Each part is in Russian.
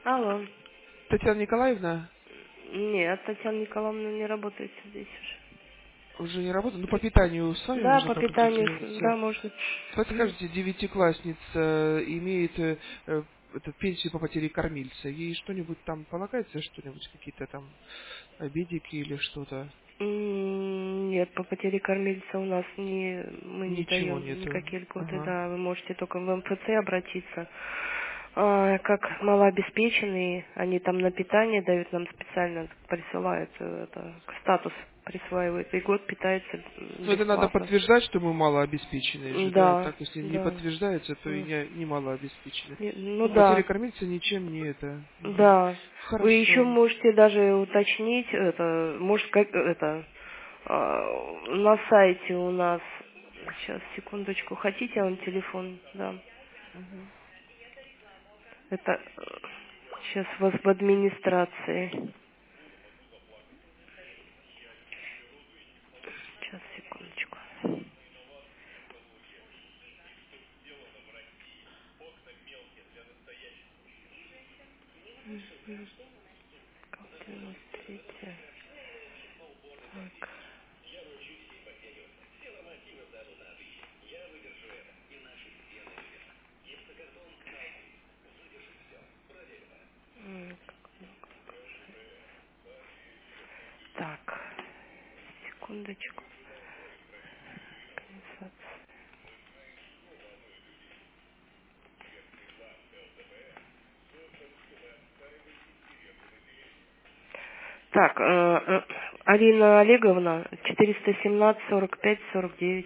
Алло. Татьяна Николаевна Нет, Татьяна Николаевна не работает здесь уже. уже не работает, но по питанию с вами Да, можно по питанию, да, проконсультироваться. можно. Мгм. Подскажите, девятиклассница имеет эту пенсию по потере кормильца. Ей что-нибудь там полагается, что-нибудь, какие-то там обедики или что-то? Нет, по потере кормильца у нас мы не Ничего даем нету. никакие льготы, Ага. да, вы можете только в МФЦ обратиться. Как малообеспеченные, они там на питание дают, нам специально присылают статус присваивают, и год питается Но это надо бесплатно. подтверждать, что мы малообеспеченные же, да. Да, Так, если не да. подтверждается, то и М. не малообеспечены. Ну Ну, потеря да. кормильца ничем не это. Мгм. Да, вы еще Хорошо. можете даже уточнить это, может как это на сайте у нас. Сейчас секундочку, хотите я вам телефон? Да. Мгм. Это сейчас вас в администрации. Сейчас секундочку. Как 93. Так. Так. Секундочку. Организация. Так, Арина Олеговна, 417-45-49.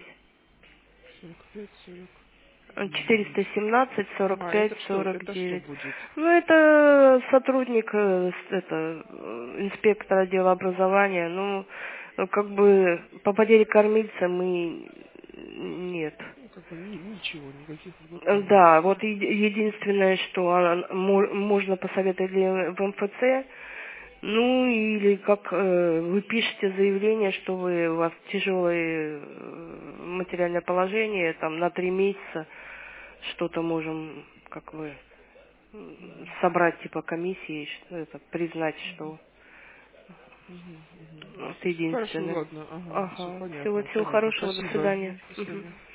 45-49. 417-45-49. Это что? Это что будет? Ну, это сотрудник, инспектор отдела образования. Ну, как бы по потере кормильца мы нет. Ну, как бы ничего, никаких льгот не будет, Да, да? вот единственное, что можно посоветовать в МФЦ, ну или как вы пишете заявление, что у вас тяжелое материальное положение, там на 3 месяца что-то можем, как вы, собрать типа комиссии, что это, признать, что Мгм, мгм. это Хорошо, единственное. ладно, ага, все Ага, всего, понятно, всего понятно. хорошего, до Спасибо. свидания. До Мгм. свидания.